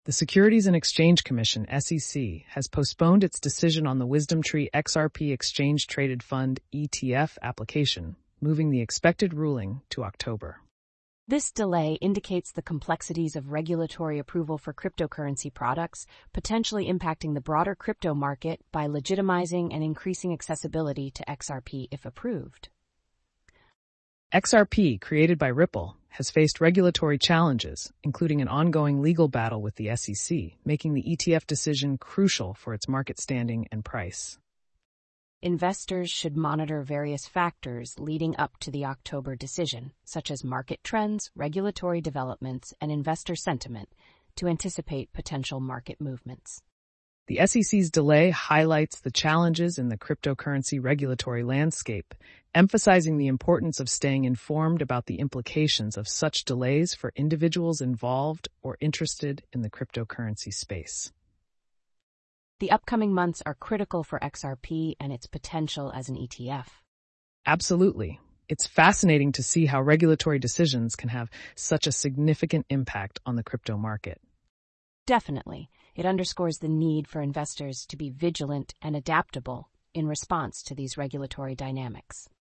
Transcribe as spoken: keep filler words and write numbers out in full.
The Securities and Exchange Commission, S E C, has postponed its decision on the WisdomTree X R P Exchange Traded Fund E T F application, moving the expected ruling to October. This delay indicates the complexities of regulatory approval for cryptocurrency products, potentially impacting the broader crypto market by legitimizing and increasing accessibility to X R P if approved. X R P, created by Ripple, has faced regulatory challenges, including an ongoing legal battle with the S E C, making the E T F decision crucial for its market standing and price. Investors should monitor various factors leading up to the October decision, such as market trends, regulatory developments, and investor sentiment, to anticipate potential market movements. The S E C's delay highlights the challenges in the cryptocurrency regulatory landscape, emphasizing the importance of staying informed about the implications of such delays for individuals involved or interested in the cryptocurrency space. The upcoming months are critical for X R P and its potential as an E T F. Absolutely. It's fascinating to see how regulatory decisions can have such a significant impact on the crypto market. Definitely. It underscores the need for investors to be vigilant and adaptable in response to these regulatory dynamics.